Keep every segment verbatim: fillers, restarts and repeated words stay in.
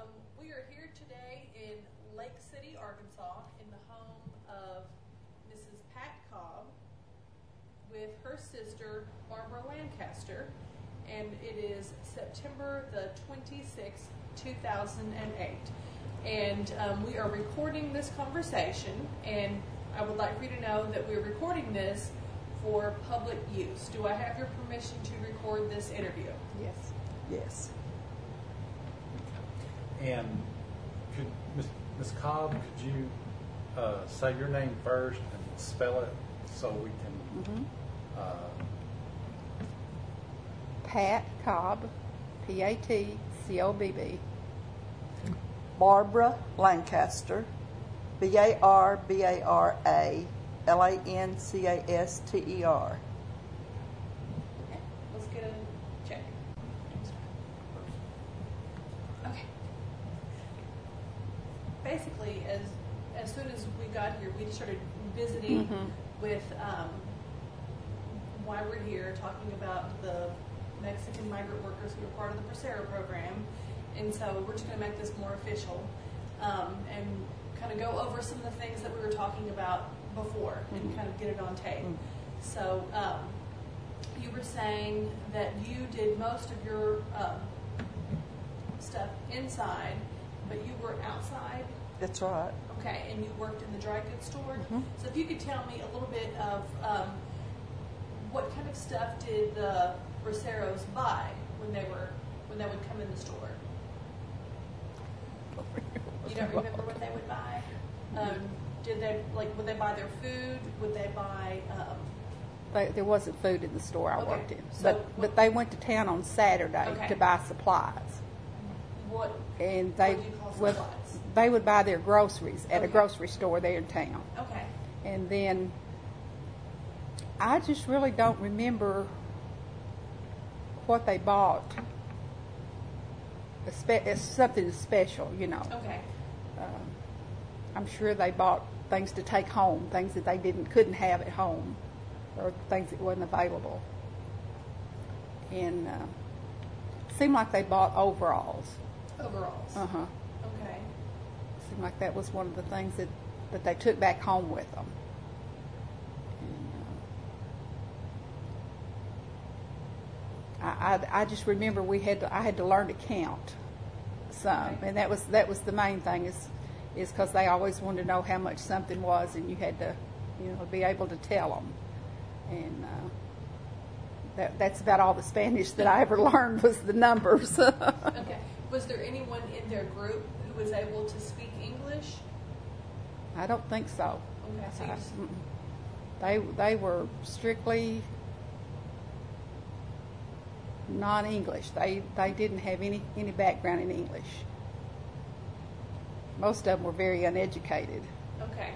we are here today in Lake City, Arkansas, in the home of Missus Pat Cobb with her sister, Barbara Lancaster, and it is September the twenty-sixth, two thousand eight. And um, we are recording this conversation, and I would like for you to know that we're recording this for public use. Do I have your permission to record this interview? Yes. Yes. And could Miz Miz Cobb, could you uh, say your name first and spell it so we can? Mm-hmm. uh, Pat Cobb, P A T C O B B. Barbara Lancaster, B A R B A R A L A N C A S T E R. Okay, let's get a check. Okay. Basically, as as soon as we got here, we started visiting Mm-hmm. with um, why we're here, talking about the Mexican migrant workers who are part of the Bracero program. And so we're just going to make this more official um, and kind of go over some of the things that we were talking about before and Mm-hmm. kind of get it on tape. Mm-hmm. So um, you were saying that you did most of your um, stuff inside, but you were outside. That's right. Okay, and you worked in the dry goods store. Mm-hmm. So if you could tell me a little bit of um, what kind of stuff did the Braceros buy when they were when they would come in the store? You don't remember what they would buy? Um, did they like? Would they buy their food? Would they buy? Um, They, there wasn't food in the store I Okay, worked in, so but what- but they went to town on Saturday Okay. to buy supplies, what? and they What do you call would supplies? they would buy their groceries at Okay. a grocery store there in town, Okay. and then I just really don't remember what they bought. A spe- it's something special, you know. Okay. Um, I'm sure they bought things to take home, things that they didn't couldn't have at home, or things that wasn't available. And uh, it seemed like they bought overalls. Overalls. Uh huh. Okay. Seemed like that was one of the things that, that they took back home with them. And, uh, I, I I just remember we had to, I had to learn to count some, Okay. and that was that was the main thing is is because they always wanted to know how much something was, and you had to, you know, be able to tell them. And uh, that that's about all the Spanish that I ever learned was the numbers. Okay. Was there anyone in their group who was able to speak English? I don't think so. Okay. So you I- s- mm-mm. They they were strictly non-English. They they didn't have any any background in English. Most of them were very uneducated. Okay.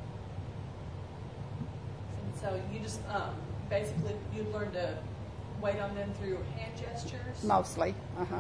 And so you just um, basically you learned to wait on them through hand gestures. Mostly, uh huh.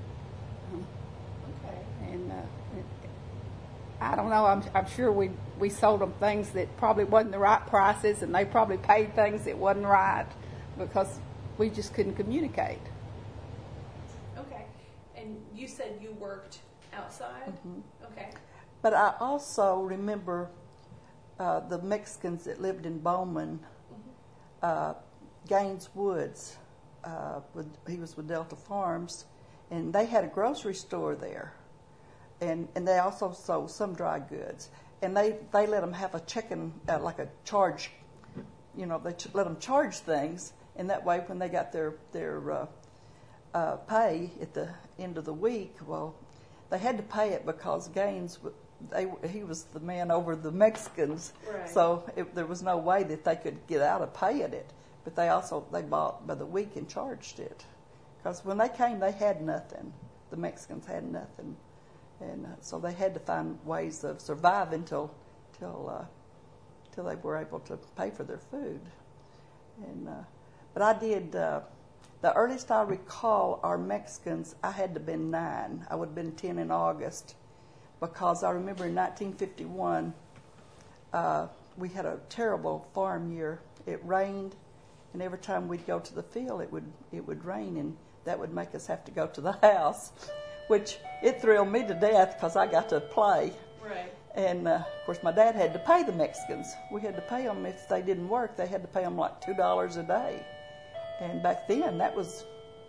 Okay. And uh, I don't know. I'm I'm sure we we sold them things that probably wasn't the right prices, and they probably paid things that wasn't right because we just couldn't communicate. Okay. And you said you worked outside. Mm-hmm. Okay. But I also remember uh, the Mexicans that lived in Bowman, uh, Gaines Woods. Uh, with, he was with Delta Farms, and they had a grocery store there, and and they also sold some dry goods. And they, they let them have a checking, uh, like a charge, you know, they ch- let them charge things, and that way when they got their their uh, uh, pay at the end of the week, well, they had to pay it because Gaines, they he was the man over the Mexicans, Right. so it, there was no way that they could get out of paying it. But they also they bought by the week and charged it, because when they came they had nothing. The Mexicans had nothing, and uh, so they had to find ways of surviving till till uh, till they were able to pay for their food. And uh, but I did. Uh, The earliest I recall our Mexicans, I had to have been nine. I would have been ten in August, because I remember in nineteen fifty-one, uh, we had a terrible farm year. It rained, and every time we'd go to the field, it would it would rain, and that would make us have to go to the house. which it thrilled me to death because I got to play. Right. And, uh, of course, my dad had to pay the Mexicans. We had to pay them if they didn't work. They had to pay them like two dollars a day. And back then, that was,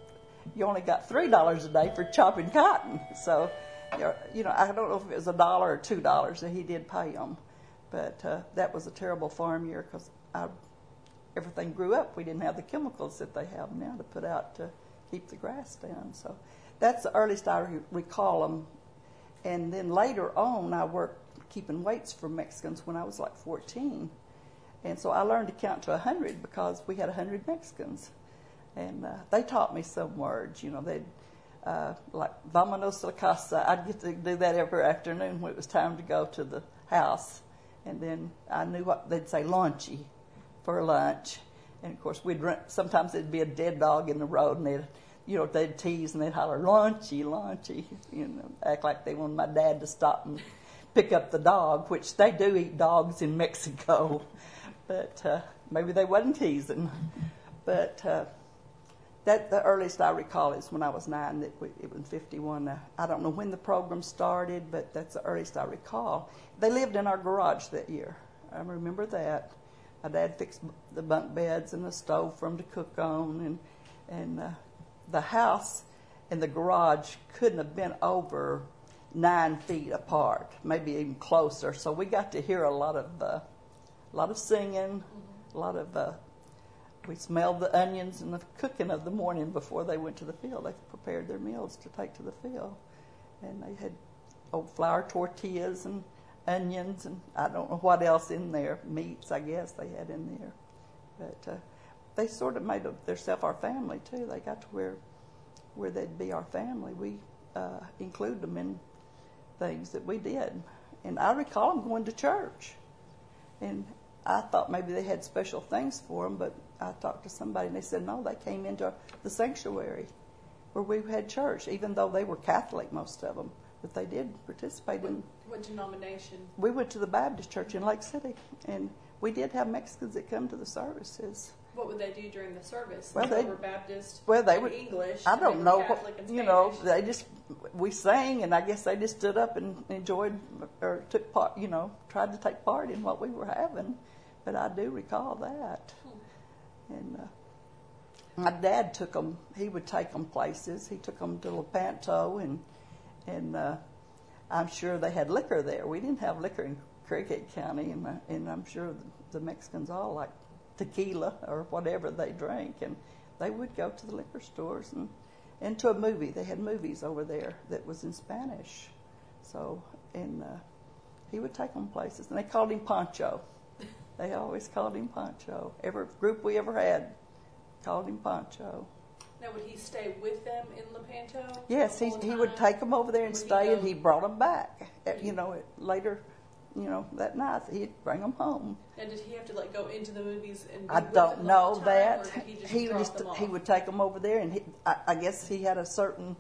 you only got three dollars a day for chopping cotton. So, you know, I don't know if it was a dollar or two dollars that he did pay them. But uh, that was a terrible farm year because everything grew up. We didn't have the chemicals that they have now to put out to keep the grass down. So that's the earliest I re- recall them. And then later on, I worked keeping weights for Mexicans when I was like fourteen. And so I learned to count to one hundred because we had one hundred Mexicans. And uh, they taught me some words. You know, they'd, uh, like, vámonos a la casa. I'd get to do that every afternoon when it was time to go to the house. And then I knew what they'd say, lunchy, for lunch. And, of course, we'd run, sometimes there'd be a dead dog in the road, and they'd, you know, they'd tease and they'd holler, lunchy, lunchy, you know, act like they wanted my dad to stop and pick up the dog, which they do eat dogs in Mexico. But uh, maybe they wasn't teasing. But uh, that the earliest I recall is when I was nine. That we, it was fifty-one. Uh, I don't know when the program started, but that's the earliest I recall. They lived in our garage that year. I remember that. My dad fixed the bunk beds and the stove for them to cook on, and and uh, the house and the garage couldn't have been over nine feet apart, maybe even closer. So we got to hear a lot of uh, a lot of singing, mm-hmm. a lot of. Uh, we smelled the onions and the cooking of the morning before they went to the field. They prepared their meals to take to the field, and they had old flour tortillas and onions and I don't know what else in there, meats I guess they had in there. But uh, they sort of made themselves our family too. They got to where where they'd be our family. We uh, included them in things that we did. And I recall them going to church. And I thought maybe they had special things for them, but I talked to somebody and they said, no, they came into the sanctuary where we had church, even though they were Catholic, most of them. But they did participate in... What denomination? We went to the Baptist church in Lake City, and we did have Mexicans that come to the services. What would they do during the service? Well, they were Baptist, well, they would English. I don't know. Catholic and you know, they just we sang, and I guess they just stood up and enjoyed or took part. You know, tried to take part in what we were having. But I do recall that. Hmm. And uh, my dad took them. He would take them places. He took them to Lepanto, and and uh, I'm sure they had liquor there. We didn't have liquor in Cricket County, and, uh, and I'm sure the, the Mexicans all like tequila or whatever they drank, and they would go to the liquor stores and, and to a movie. They had movies over there that was in Spanish. So, and uh, he would take them places, and they called him Pancho. They always called him Pancho. Every group we ever had called him Pancho. Now, would he stay with them in Lepanto? Yes, he he would take them over there and would stay, he and he brought them back. You know, later, you know, that night he'd bring them home. And did he have to like go into the movies and? Be I with don't them know all the time, that. Or did he just He drop just them off? he would take them over there, and he, I, I guess he had a certain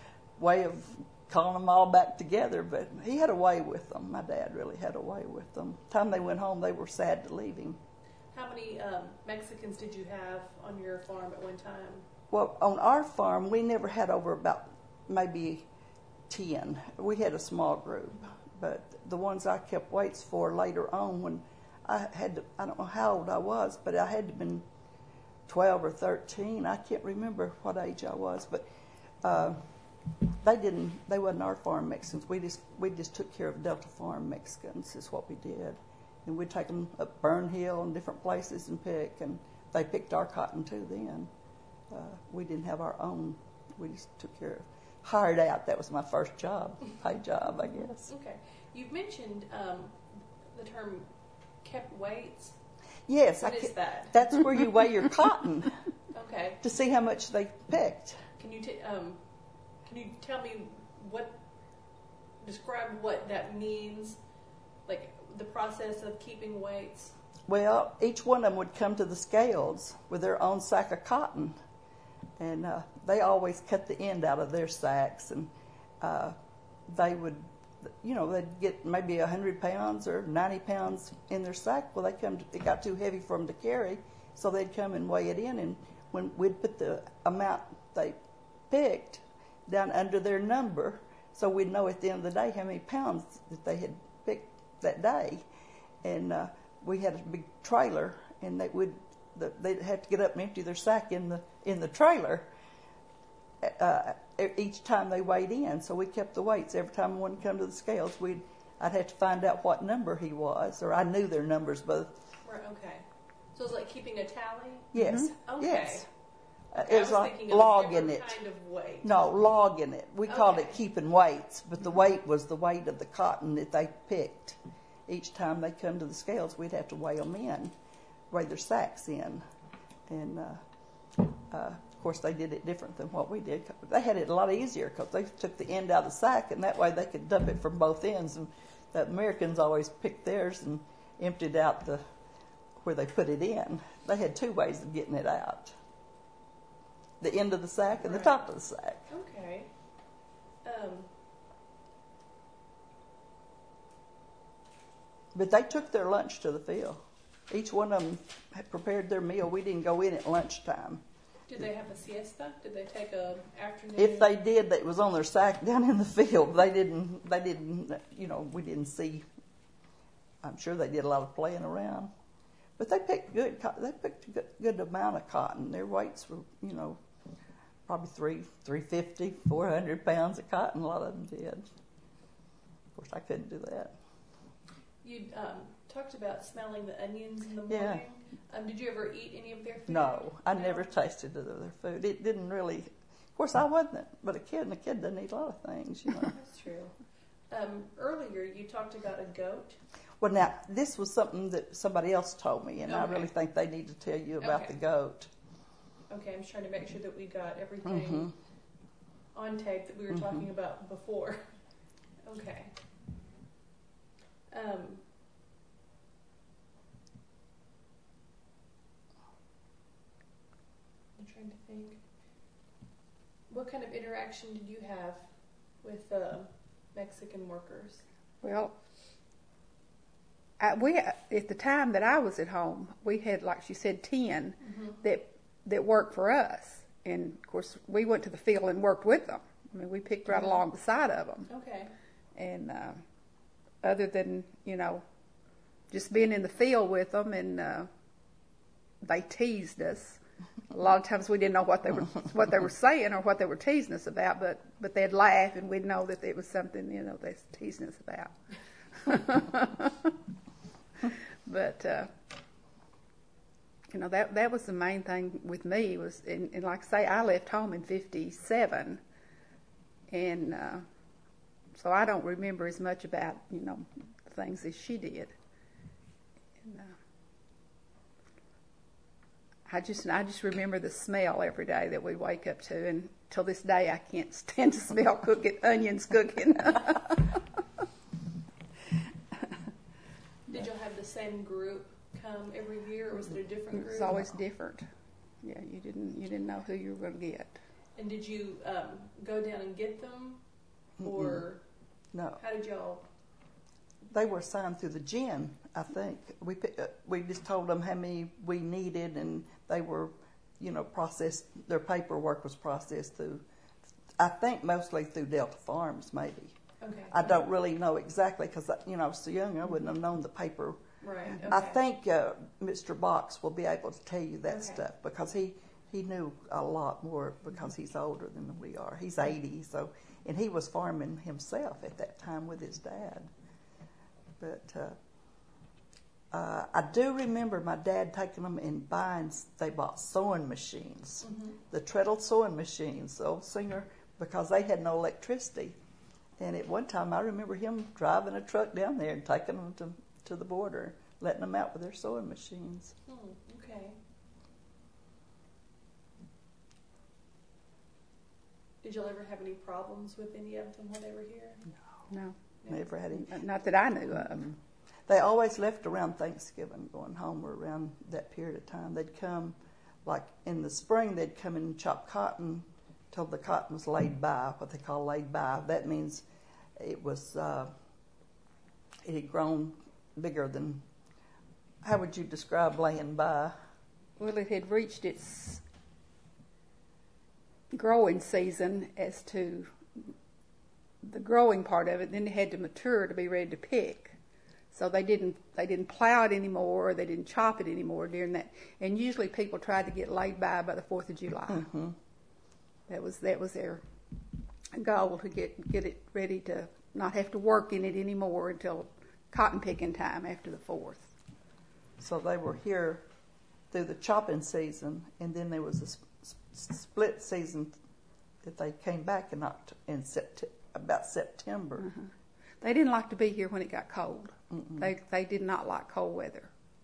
way of calling them all back together. But he had a way with them. My dad really had a way with them. The time they went home, they were sad to leave him. How many um, Mexicans did you have on your farm at one time? Well, on our farm, we never had over about maybe ten. We had a small group, but the ones I kept weights for later on, when I had to, I don't know how old I was, but I had to have been twelve or thirteen. I can't remember what age I was, but uh, they didn't. They wasn't our farm Mexicans. We just we just took care of Delta Farm Mexicans is what we did, and we'd take them up Burn Hill and different places and pick, and they picked our cotton too then. Uh, we didn't have our own. We just took care of, hired out. That was my first job, paid job, I guess. Okay. You've mentioned um, the term kept weights. Yes. What I is ca- that? That's where you weigh your cotton Okay. to see how much they picked. Can you t- um, can you tell me what, describe what that means, like the process of keeping weights? Well, each one of them would come to the scales with their own sack of cotton. And uh, they always cut the end out of their sacks, and uh, they would, you know, they'd get maybe one hundred pounds or ninety pounds in their sack. Well, they come to, it got too heavy for them to carry, so they'd come and weigh it in, and when we'd put the amount they picked down under their number, so we'd know at the end of the day how many pounds that they had picked that day. And uh, we had a big trailer, and they would the, they'd have to get up and empty their sack in the in the trailer uh, each time they weighed in. So we kept the weights. Every time one come to the scales, we'd I'd have to find out what number he was, or I knew their numbers both. Right, okay. So it's like keeping a tally? Yes. Mm-hmm. Okay. Yes. Uh, Okay, it I was was like thinking of a logging different it. kind of weight. No, logging it. We called it Okay. keeping weights, but the weight was the weight of the cotton that they picked. Each time they come to the scales, we'd have to weigh them in, weigh their sacks in. And, uh, uh, of course, they did it different than what we did. They had it a lot easier because they took the end out of the sack, and that way they could dump it from both ends. And the Americans always picked theirs and emptied out the where they put it in. They had two ways of getting it out. The end of the sack and Right. the top of the sack. Okay. Um, But they took their lunch to the field. Each one of them had prepared their meal. We didn't go in at lunchtime. did they have a siesta? Did they take a afternoon? If they did, it was on their sack down in the field. They didn't, they didn't, you know, we didn't see. I'm sure they did a lot of playing around. But they picked good, co- they picked a good, good amount of cotton. Their weights were, you know, probably three, three fifty, four hundred pounds of cotton. A lot of them did. Of course, I couldn't do that. You um, talked about smelling the onions in the Yeah. morning. Um, did you ever eat any of their food? No, I never tasted of their food. It didn't really. Of course, I wasn't, but a kid, and a kid doesn't eat a lot of things, you know. That's true. Um, earlier, you talked about a goat. Well, now, this was something that somebody else told me, and I Okay. really think they need to tell you about Okay. the goat. Okay, I'm just trying to make sure that we got everything Mhm. on tape that we were Mhm. talking about before. Okay. Um, I'm trying to think. What kind of interaction did you have with uh, Mexican workers? Well, I, we at the time that I was at home, we had, like she said, ten that that worked for us, and of course we went to the field and worked with them. I mean, we picked right Mhm. along beside of them, Okay. and uh, other than you know, just being in the field with them, and uh, they teased us. A lot of times we didn't know what they were what they were saying or what they were teasing us about, but but they'd laugh and we'd know that it was something you know they're teasing us about. But uh, you know that that was the main thing with me was, and, and like I say, I left home in fifty-seven, and uh, so I don't remember as much about you know things as she did. And, uh, I just I just remember the smell every day that we wake up to, and till this day I can't stand to smell cooking onions cooking. Did y'all have the same group come every year, or was it a different It group? was always different. Yeah, you didn't you didn't know who you were going to get. And did you um, go down and get them, or No, how did y'all? they were assigned through the gin, I think. We pi- uh, we just told them how many we needed, and they were, you know, processed. Their paperwork was processed through, I think, mostly through Delta Farms, maybe. Okay. I don't really know exactly because, you know, I was so young, I wouldn't have known the paper. Right. Okay. I think uh, Mister Box will be able to tell you that Okay. stuff because he, he knew a lot more because he's older than we are. He's eighty, so, and he was farming himself at that time with his dad. But uh, uh, I do remember my dad taking them and buying, they bought sewing machines, Mhm. the treadle sewing machines, the old Singer, because they had no electricity. And at one time, I remember him driving a truck down there and taking them to, to the border, letting them out with their sewing machines. Hmm, okay. Did y'all ever have any problems with any of them while they were here? No, Never had any. not that I knew of. They always left around Thanksgiving, going home or around that period of time. They'd come, like in the spring, they'd come and chop cotton till the cotton was laid by, what they call laid by. That means it was, uh, it had grown bigger than, how would you describe laying by? Well, it had reached its growing season as to the growing part of it. Then it had to mature to be ready to pick. So they didn't they didn't plow it anymore. Or they didn't chop it anymore during that. And usually people tried to get laid by by the Fourth of July. Mm-hmm. That was that was their goal, to get get it ready to not have to work in it anymore until cotton picking time after the fourth. So they were here through the chopping season, and then there was a sp- sp- split season that they came back in Oct- in sept- about September. Uh-huh. They didn't like to be here when it got cold. Mm-mm. They they did not like cold weather.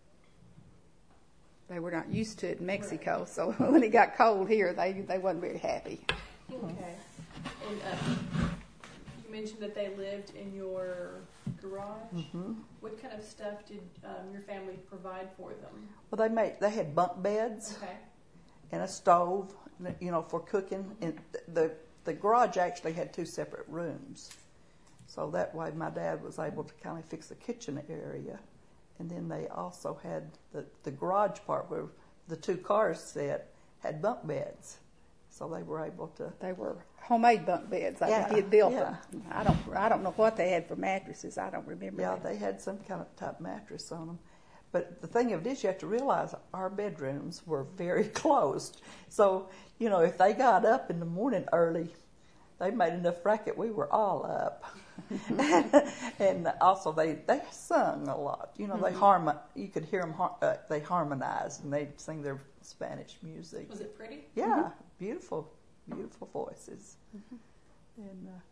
They were not used to it in Mexico, right. So when it got cold here, they they wasn't very happy. Okay. And uh, you mentioned that they lived in your garage. Mm-hmm. What kind of stuff did um, your family provide for them? Well, they made they had bunk beds, okay. and a stove, you know, for cooking. And the the garage actually had two separate rooms, so that way my dad was able to kind of fix the kitchen area. And then they also had the, the garage part where the two cars sat had bunk beds, so they were able to. They were homemade bunk beds. I yeah, think he had built yeah. them. I don't I don't know what they had for mattresses. I don't remember. Yeah, that. they had some kind of type mattress on them. But the thing of it is, you have to realize our bedrooms were very closed. So, you know, if they got up in the morning early, they made enough racket, we were all up. And also they, they sung a lot. You know, mm-hmm. they harmon. You could hear them, uh, they harmonized, and they'd sing their Spanish music. Was it pretty? Yeah, mm-hmm. beautiful, beautiful voices. Mm-hmm. And uh,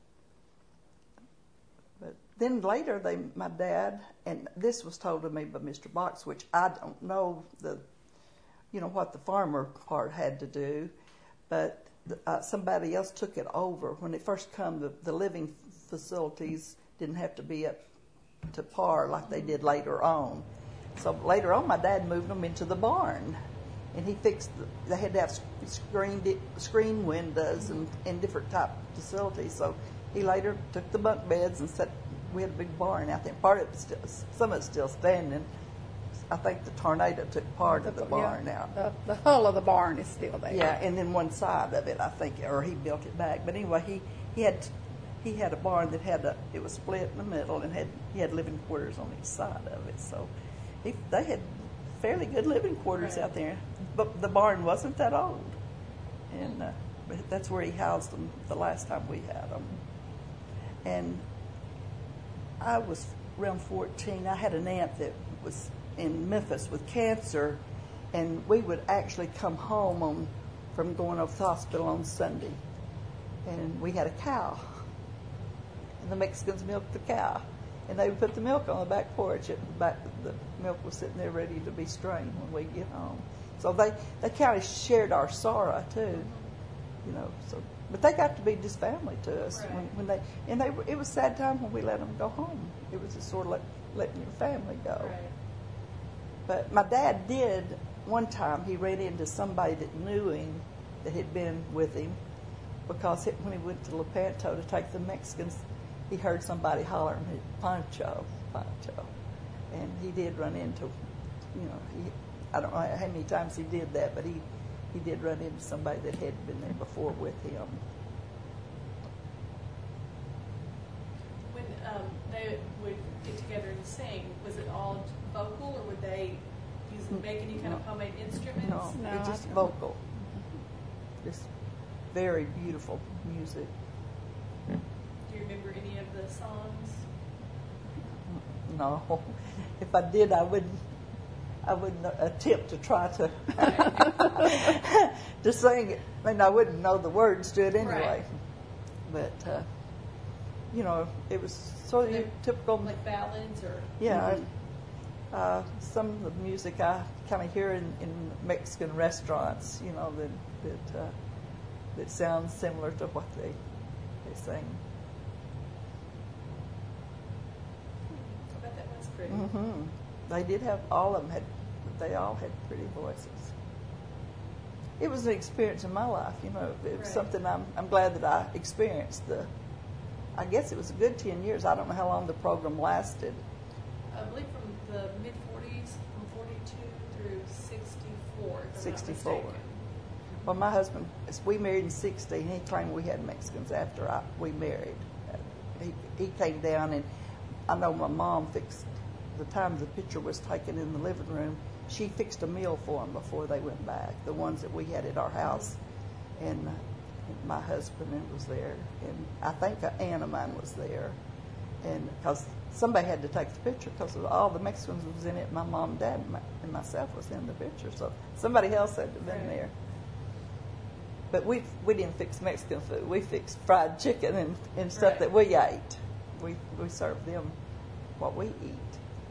but then later, they, my dad, and this was told to me by Mister Box, which I don't know the, you know, what the farmer part had to do, but Uh, somebody else took it over. When it first come, the, the living facilities didn't have to be up to par like they did later on. So later on, my dad moved them into the barn, and he fixed. The, they had to have screened screen windows and, and different type facilities. So he later took the bunk beds and set. We had a big barn out there. Part of it still, some of it's still standing. I think the tornado took part of the barn yeah, out. The, the hull of the barn is still there. Yeah, and then one side of it, I think, or he built it back. But anyway, he, he had he had a barn that had a it was split in the middle, and had he had living quarters on each side of it. So he, they had fairly good living quarters right. out there. But the barn wasn't that old, and uh, but that's where he housed them the last time we had them. And I was around fourteen. I had an aunt that was in Memphis with cancer, and we would actually come home on from going over to the hospital on Sunday, and we had a cow, and the Mexicans milked the cow, and they would put the milk on the back porch. At the back, the milk was sitting there ready to be strained when we get home. So they they kind of shared our sorrow too, you know. So, but they got to be just family to us right. when, when they and they it was a sad time when we let them go home. It was just sort of like letting your family go. Right. But my dad did, one time he ran into somebody that knew him, that had been with him, because it, when he went to Lepanto to take the Mexicans, he heard somebody hollering, Pancho, Pancho. And he did run into, you know, he, I don't know how many times he did that, but he, he did run into somebody that had been there before with him. When um, they would get together and sing, was it all vocal, or would they use make any kind no. of homemade instruments? No, No, it's I just don't. vocal. Just very beautiful music. Do you remember any of the songs? No, if I did, I wouldn't. I wouldn't attempt to try to to sing it. I mean, I wouldn't know the words to it anyway. Right. But uh, you know, it was sort of They're typical. Like ballads, or Yeah, Mm-hmm. uh, some of the music I kind of hear in, in Mexican restaurants. You know, that that uh, that sounds similar to what they they sing. I bet that was pretty. Mm-hmm. They did have, all of them had, they all had pretty voices. It was an experience in my life, you know. It was Right. something I'm I'm glad that I experienced. The, I guess it was a good ten years. I don't know how long the program lasted. I believe from the mid forties, from forty-two through sixty-four. If I'm not sixty-four. mistaken. Well, my husband, we married in sixteen. He claimed we had Mexicans after I, we married. He, he came down, and I know my mom fixed, the time the picture was taken in the living room, she fixed a meal for them before they went back, the ones that we had at our house. And, uh, and my husband was there, and I think an aunt of mine was there. And because somebody had to take the picture, because all the Mexicans was in it, my mom and dad and, my, and myself was in the picture, so somebody else had to have been Right. there. But we we didn't fix Mexican food. We fixed fried chicken and, and stuff Right. that we ate. We we served them what we eat.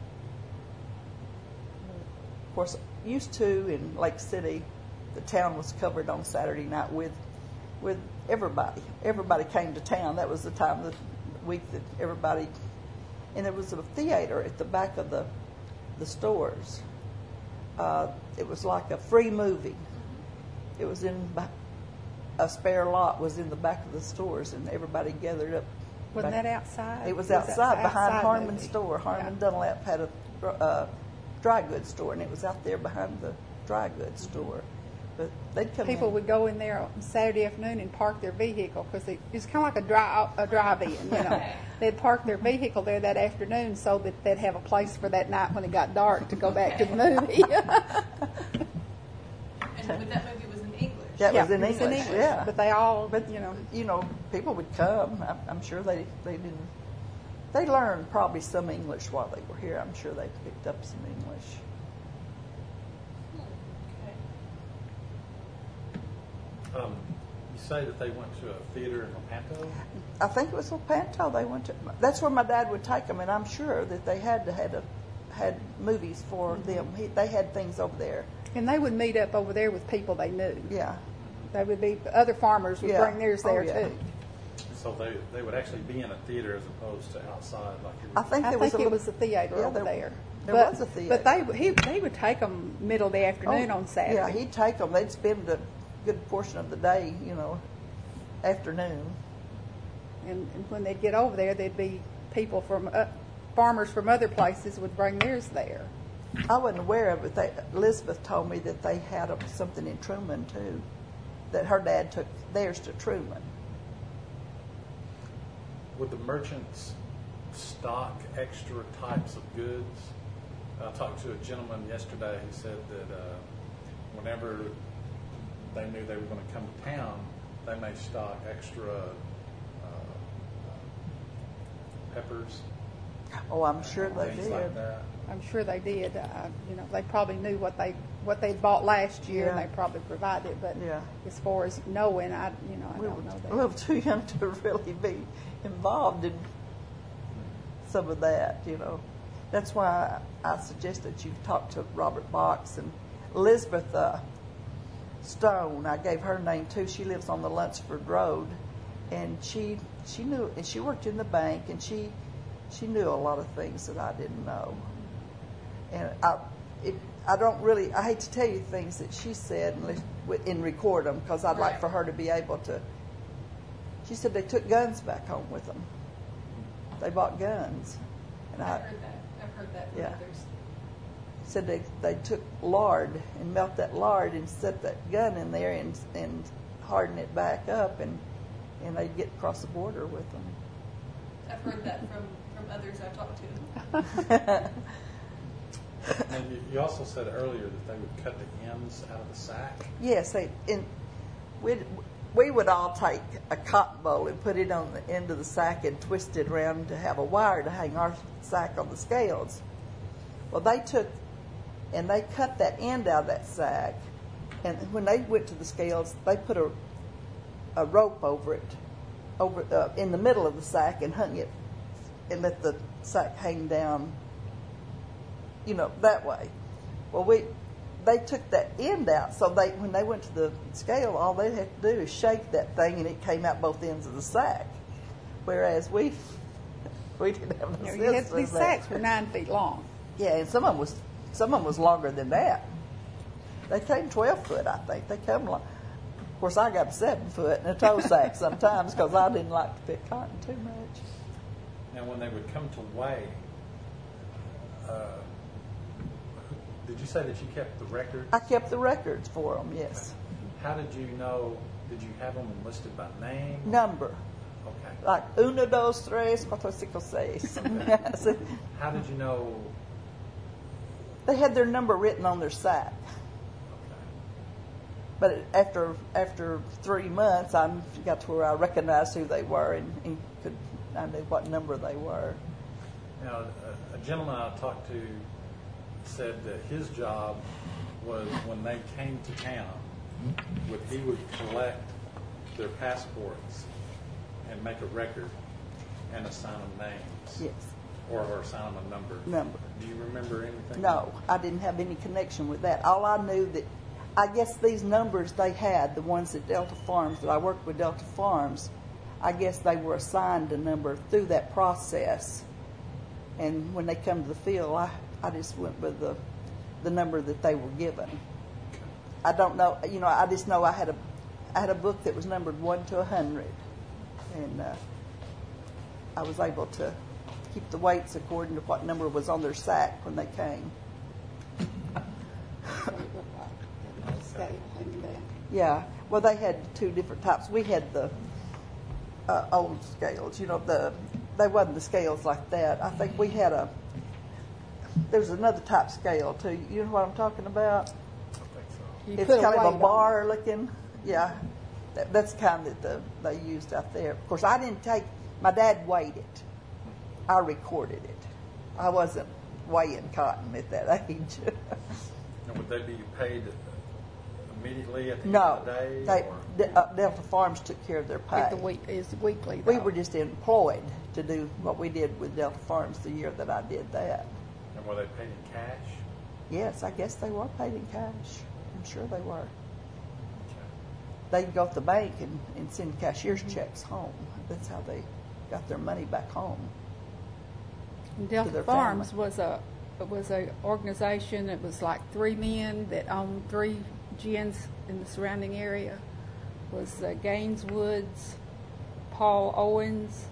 Of course, used to in Lake City, the town was covered on Saturday night with with everybody. Everybody came to town. That was the time of the week that everybody. And there was a theater at the back of the the stores. Uh, it was like a free movie. It was in a spare lot was in the back of the stores, and everybody gathered up. Wasn't back- that outside? It was It outside behind outside Harmon's movie. store. Harmon Yeah. Dunlap had a dr- uh, dry goods store, and it was out there behind the dry goods store. But they'd come People in. would go in there on Saturday afternoon and park their vehicle because it was kind of like a drive a drive-in. You know, they'd park their vehicle there that afternoon so that they'd have a place for that night when it got dark to go back to the movie. And but that movie was in English. That Yeah, was in it was English, yeah. But they all, But you know, you know, people would come. I'm, I'm sure they they didn't. They learned probably some English while they were here. I'm sure they picked up some English. Okay. Um, you say that they went to a theater in Lepanto? I think it was Lepanto they went to. That's where my dad would take them, and I'm sure that they had to had a, had movies for them. He, they had things over there. and they would meet up over there with people they knew. Yeah. They would be other farmers would Yeah. bring theirs Oh, there yeah. too. So they, they would actually be in a theater as opposed to outside like you were I think I there think was a it little- was a theater Yeah, over there- there. there but, was a theater. But they he they would take them middle of the afternoon Oh, on Saturday. Yeah, he'd take them. They'd spend a good portion of the day, you know, afternoon. And, and when they'd get over there, there'd be people from uh, farmers from other places would bring theirs there. I wasn't aware of it. They, Elizabeth told me that they had a, something in Truman too, that her dad took theirs to Truman. Would the merchants stock extra types of goods? I talked to a gentleman yesterday who said that uh, whenever they knew they were going to come to town, they may stock extra uh, uh, peppers, Oh, I'm sure they things did. like that. I'm sure they did. Uh, you know, they probably knew what they what they bought last year, and Yeah. they probably provided it. But Yeah. as far as knowing, I you know I We were don't know that. a little too young to really be involved in some of that, you know. That's why I suggested you talk to Robert Box and Elizabeth uh, Stone. I gave her name too. She lives on the Lunsford Road, and she she knew, and she worked in the bank, and she she knew a lot of things that I didn't know. And I it, I don't really I hate to tell you things that she said and, and record them because I'd like Right. for her to be able to. She said they took guns back home with them. They bought guns, and I've I heard that. I've heard that from Yeah. others. said they they took lard and melt that lard and set that gun in there and and harden it back up and and they'd get across the border with them. I've heard that from, from others I've talked to. And you, you also said earlier that they would cut the ends out of the sack. Yes, they and we we would all take a cotton ball and put it on the end of the sack and twist it around to have a wire to hang our sack on the scales. Well, they took and they cut that end out of that sack, and when they went to the scales, they put a a rope over it, over uh, in the middle of the sack, and hung it and let the sack hang down, you know, that way. Well, we they took that end out, so they when they went to the scale, all they had to do is shake that thing, and it came out both ends of the sack. Whereas we we didn't have no You know, sense you had, of these that. sacks were nine feet long. Yeah, and some of them was some of them was longer than that. They came twelve foot, I think. They come long. Of course, I got seven foot in a toe sack sometimes because I didn't like to pick cotton too much. Now, when they would come to weigh, uh, did you say that you kept the record? I kept the records for them. Yes. How did you know? Did you have them listed by name? Number. Okay. Like uno, dos, tres, cuatro, cinco, seis. So How did you know? they had their number written on their sack. Okay. But after after three months, I got to where I recognized who they were and, and could I knew what number they were. Now, a, a gentleman I talked to said that his job was when they came to town, would he would collect their passports and make a record and assign them names. Yes. Or, or assign them a number. Number. Do you remember anything? No, I didn't have any connection with that. All I knew that, I guess these numbers they had, the ones at Delta Farms, that I worked with Delta Farms, I guess they were assigned a number through that process. And when they come to the field, I, I just went with the, the number that they were given. I don't know, you know, I just know I had a, I had a book that was numbered one to a hundred. And uh, I was able to keep the weights according to what number was on their sack when they came. Yeah, well, they had two different types. We had the uh, old scales, you know, the they wasn't the scales like that. I think we had a, there's another type scale too. You know what I'm talking about? I think so. You It's put a kind weight of on a bar looking, yeah. That, that's the kind that the, they used out there. Of course, I didn't take, my dad weighed it. I recorded it. I wasn't weighing cotton at that age. And would they be paid immediately at the No, end of the day? they, or? De- uh, Delta Farms took care of their it. pay. The week is weekly. We though. were just employed to do what we did with Delta Farms the year that I did that. And were they paid in cash? Yes, I guess they were paid in cash. I'm sure they were. Okay. They'd go to the bank and, and send cashier's checks home. That's how they got their money back home. And to Delta their Farms family. was a was a organization that was like three men that owned three gins in the surrounding area. Was uh, Gaines Woods, Paul Owens,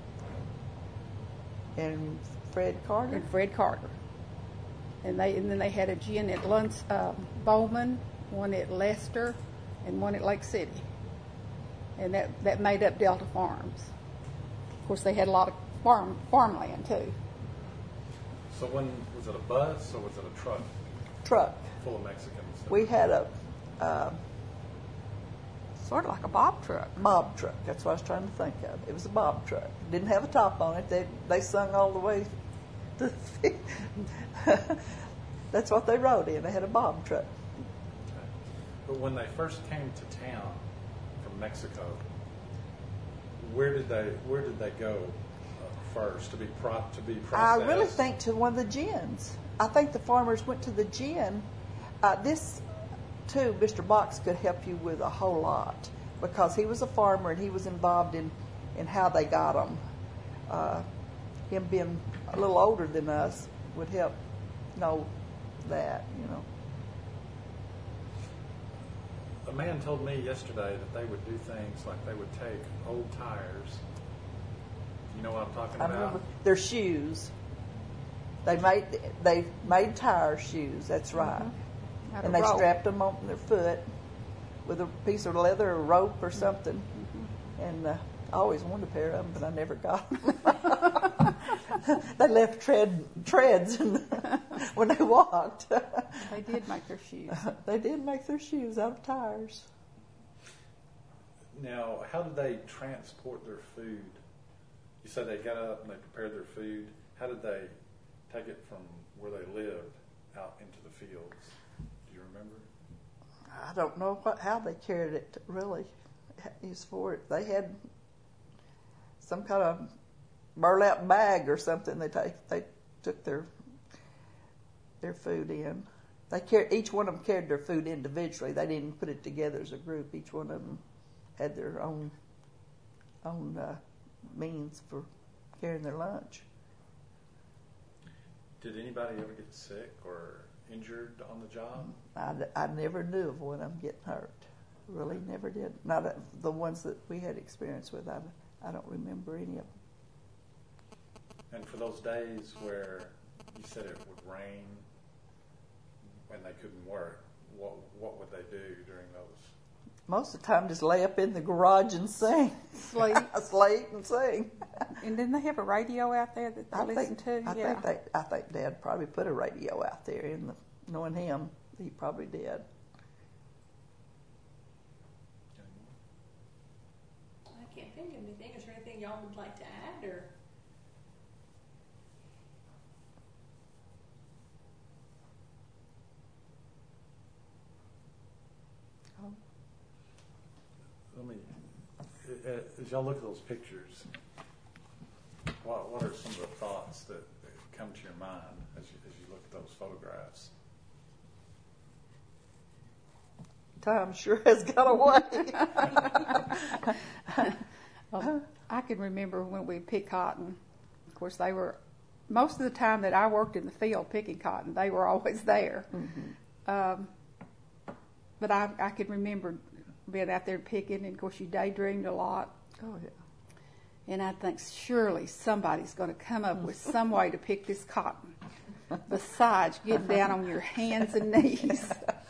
And Fred Carter? and Fred Carter. And they and then they had a gin at Luns, uh, Bowman, one at Lester, and one at Lake City. And that, that made up Delta Farms. Of course, they had a lot of farm farmland too. So when, was it a bus or was it a truck Truck. full of Mexicans? We had a uh, Sort of like a bob truck. bob truck. That's what I was trying to think of. It was a bob truck. Didn't have a top on it. They they sung all the way to the That's what they rode in. They had a bob truck. Okay. But when they first came to town from Mexico, where did they where did they go uh, first to be pro- to be I processed? really think to one of the gins. I think the farmers went to the gin. Uh, this, too, Mister Box could help you with a whole lot because he was a farmer and he was involved in, in how they got them. Uh, him being a little older than us would help know that, you know. A man told me yesterday that they would do things like they would take old tires. You know what I'm talking I about? remember their shoes. They made they made tire shoes. That's right. Had And a they rope. strapped them on their foot with a piece of leather or rope or something. And uh, I always wanted a pair of them, but I never got them. They left tread treads in, when they walked. They did make their shoes. They did make their shoes out of tires. Now, how did they transport their food? You said they got up and they prepared their food. How did they take it from where they lived out into the fields? Do you remember? I don't know what how they carried it really. Used for it. They had some kind of burlap bag or something. They take they took their their food in. They carried each one of them carried their food individually. They didn't put it together as a group. Each one of them had their own own uh, means for carrying their lunch. Did anybody ever get sick or injured on the job? I, I never knew of one of them getting hurt. Really, never did. Not a, the ones that we had experience with. I, I don't remember any of them. And for those days where you said it would rain and they couldn't work, what what would they do during those? most of the time just lay up in the garage and sing. Sleep. Sleep and sing. And didn't they have a radio out there that they I listened think, to? I yeah. think they, I think Dad probably put a radio out there. In the, knowing him, he probably did. I can't think of anything. Is there anything y'all would like to add, or? Let me, as y'all look at those pictures, what what are some of the thoughts that, that come to your mind as you as you look at those photographs? Time sure has got away. Um, I can remember when we picked cotton. Of course, they were, most of the time that I worked in the field picking cotton, they were always there. Mm-hmm. Um, but I, I can remember being out there picking, and of course you daydreamed a lot. Oh, yeah. And I think surely somebody's going to come up with some way to pick this cotton besides getting down on your hands and knees.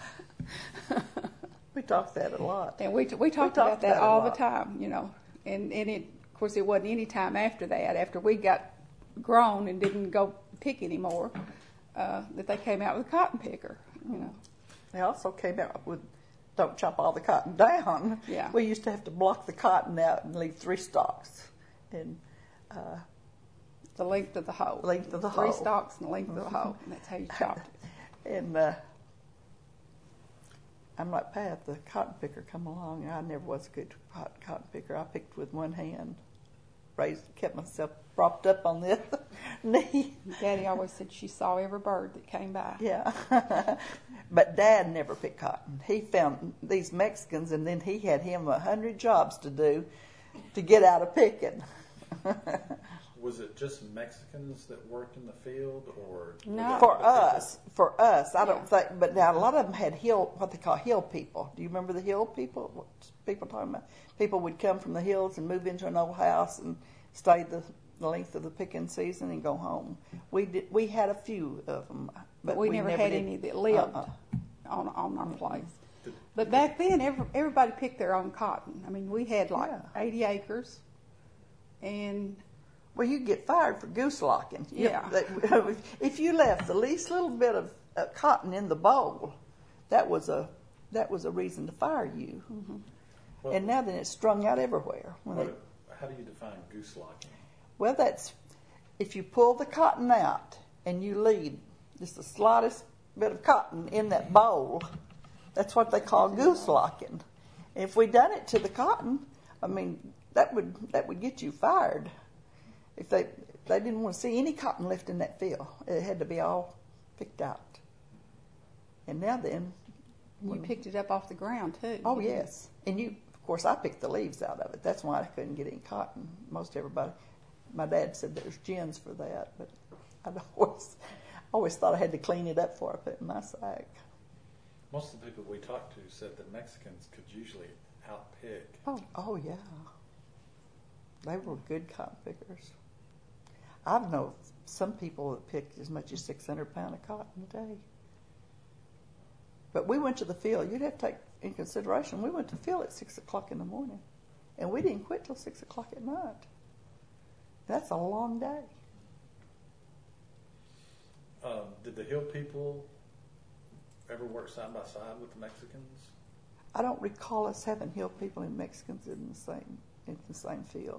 We talked that a lot. And we, t- we talked, talked about that, about it a all the lot. time, you know. And, and it, of course, it wasn't any time after that, after we got grown and didn't go pick anymore, uh, that they came out with a cotton picker, you know. They also came out with don't chop all the cotton down. Yeah. We used to have to block the cotton out and leave three stalks. And uh, The length of the hoe. Length of the Three hoe. stalks and the length of the hoe. And that's how you chopped it. and uh, I'm like Pat, the cotton picker come along. I never was a good cotton, cotton picker. I picked with one hand, raised, kept myself propped up on the other knee. Daddy always said she saw every bird that came by. Yeah. But Dad never picked cotton. He found these Mexicans, and then he had him a hundred jobs to do to get out of picking. Was it just Mexicans that worked in the field, or No. For us, for us, I don't Yeah. think. But now a lot of them had hill, what they call hill people. Do you remember the hill people? What's people talking about? People would come from the hills and move into an old house and stay the, the length of the picking season and go home. We did. We had a few of them, but, But we, never, had did- any that lived uh-uh. on on our place. Did- But back then, every, everybody picked their own cotton. I mean, we had like Yeah. eighty acres, and Well, you get fired for goose locking. You- Yeah. that- If you left the least little bit of uh, cotton in the bowl, that was a that was a reason to fire you. Mm-hmm. Well, And now then it's strung out everywhere. When what, they, how do you define goose locking? well, that's if you pull the cotton out and you leave just the slightest bit of cotton in that bowl, that's what they call goose locking. And if we done it to the cotton, I mean, that would that would get you fired. If they they didn't want to see any cotton left in that field, it had to be all picked out. And now then, you picked it up off the ground too. oh yes, and you of course I picked the leaves out of it. That's why I couldn't get any cotton. Most everybody, my dad said there's gins for that, but I always always thought I had to clean it up before I put it in my sack. Most of the people we talked to said that Mexicans could usually outpick. Oh, oh yeah. They were good cotton pickers. I've known some people that picked as much as six hundred pounds of cotton a day. But we went to the field. You'd have to take in consideration, we went to the field at six o'clock in the morning, and we didn't quit till six o'clock at night. That's a long day. Um, did the Hill people ever work side by side with the Mexicans? I don't recall us having Hill people and Mexicans in the same in the same field.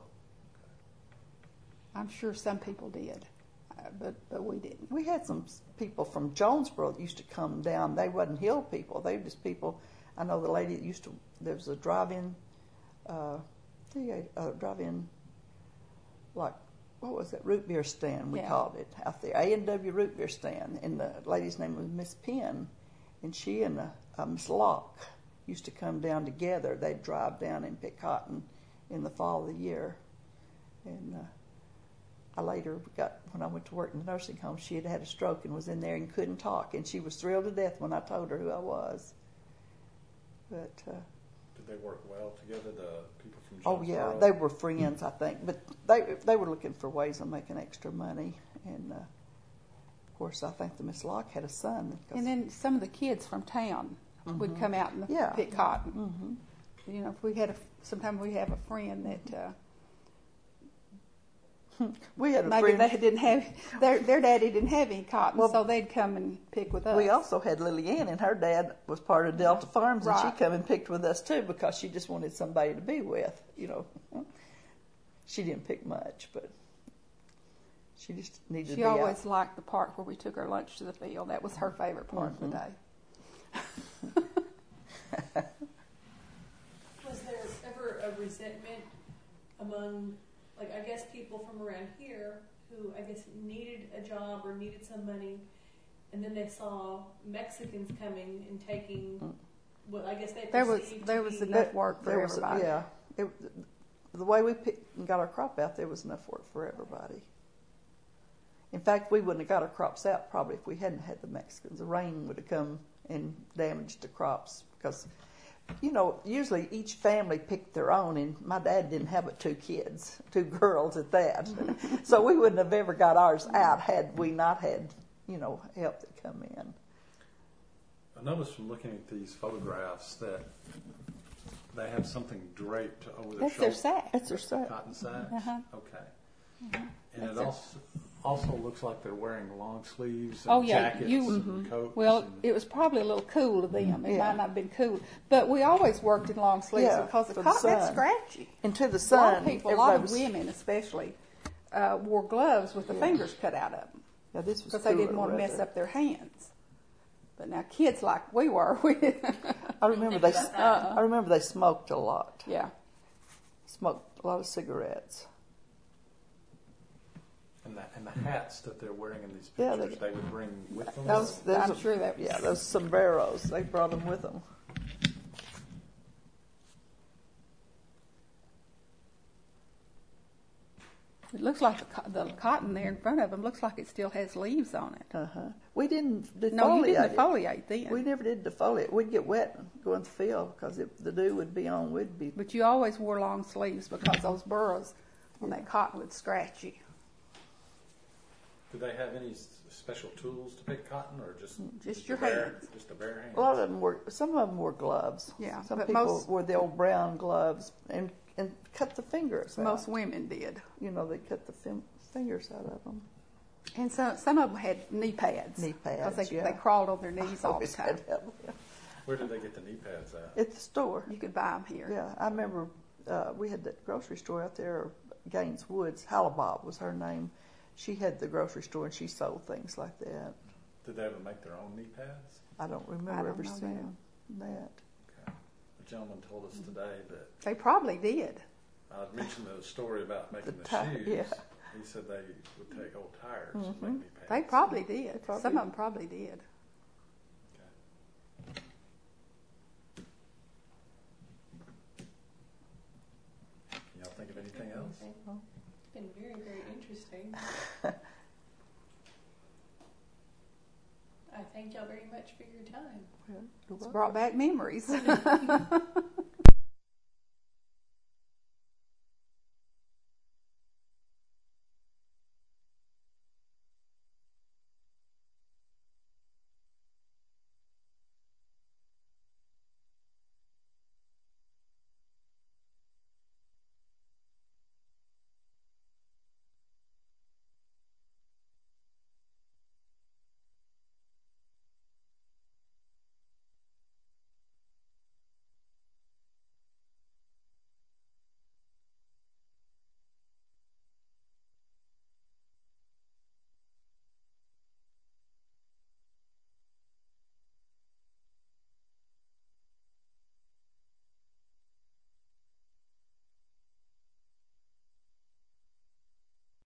I'm sure some people did, uh, but but we didn't. We had some people from Jonesboro that used to come down. They wasn't Hill people. They were just people. I know the lady that used to. There was a drive-in, uh, a drive-in, like what was that root beer stand we Yeah. called it out there, A and W root beer stand. And the lady's name was Miss Penn, and she and uh, uh, Miss Locke used to come down together. They'd drive down and pick cotton in the fall of the year, and. Uh, I later got, when I went to work in the nursing home, she had had a stroke and was in there and couldn't talk. And she was thrilled to death when I told her who I was. But, uh, Did they work well together, the people from oh Jonesboro? yeah, they were friends, I think. But they they were looking for ways of making extra money. And, uh, of course, I think the Miss Locke had a son. And then some of the kids from town would come out and Yeah. pick cotton. Mm-hmm. you know, if we had a, sometimes we have a friend that uh, We had a maybe friend. they didn't have their their daddy didn't have any cotton, Well, so they'd come and pick with us. We also had Lily Ann, and her dad was part of Delta Farms, and Right. she come and picked with us too because she just wanted somebody to be with. You know, she didn't pick much, but she just needed to She be always out. liked the part where we took her lunch to the field. That was her favorite part Mm-hmm. of the day. Was there ever a resentment among, like, I guess people from around here who, I guess, needed a job or needed some money, and then they saw Mexicans coming and taking what I guess they There was perceived there to was be enough work for There was- everybody. Yeah, it, the way we picked and got our crop out, there was enough work for everybody. In fact, we wouldn't have got our crops out probably if we hadn't had the Mexicans. The rain would have come and damaged the crops because, you know, usually each family picked their own, and my dad didn't have but two kids, two girls at that. So we wouldn't have ever got ours out had we not had, you know, help that come in. I noticed from looking at these photographs that they have something draped over their That's their shoulders. sack. That's their sack. Cotton sacks? Uh-huh. Okay. And That's it it. also, also looks like they're wearing long sleeves and Oh, yeah, jackets you- and coats. Well, and, it was probably a little cool to them. It Yeah. might not have been cool, but we always worked in long sleeves Yeah, because the for the cotton that's sun. scratchy. And to the A lot sun, of people, a lot of everybody was- women especially, uh, wore gloves with the fingers cut out of them Yeah, this was because they didn't cooler want to mess weather. up their hands. But now kids like we were, we I remember they. Think about that. I remember they smoked a lot. yeah. Smoked a lot of cigarettes. and, the, and the hats that they're wearing in these Yeah, pictures, they- they would bring with them. Those, those I'm are- sure that was- Yeah, those sombreros. They brought them with them. It looks like the, co- the cotton there in front of them looks like it still has leaves on it. Uh huh. We didn't defoliate No, you didn't it. defoliate then. We never did defoliate. We'd get wet and go in the field because if the dew would be on, we'd be. But you always wore long sleeves because those burrs on that cotton would scratch you. Did they have any s- special tools to pick cotton, or just Just a your bare, hands. Just a bare hand. A lot of them wore. Some of them wore gloves. Yeah, Some but people most- wore the old brown gloves and and cut the fingers out. Most women did. You know, they cut the fim- fingers out of them. And some some of them had knee pads. Knee pads, Because they, yeah. they crawled on their knees all the Always time. had to have them. Where did they get the knee pads at? At the store. You could buy them here. Yeah, I remember uh, we had that grocery store out there, Gaines Woods. Halabob was her name. She had the grocery store and she sold things like that. Did they ever make their own knee pads? I don't remember I don't ever know seeing that. Okay. A gentleman told us today that They probably did. I mentioned the story about making the, The ti- shoes. yeah. He said they would take old tires and make knee pads. They probably did. probably Some of did. them probably did. Okay. Can y'all think of anything else? It's been very, very interesting. I thank y'all very much for your time. Yeah, you're It's welcome. brought back memories.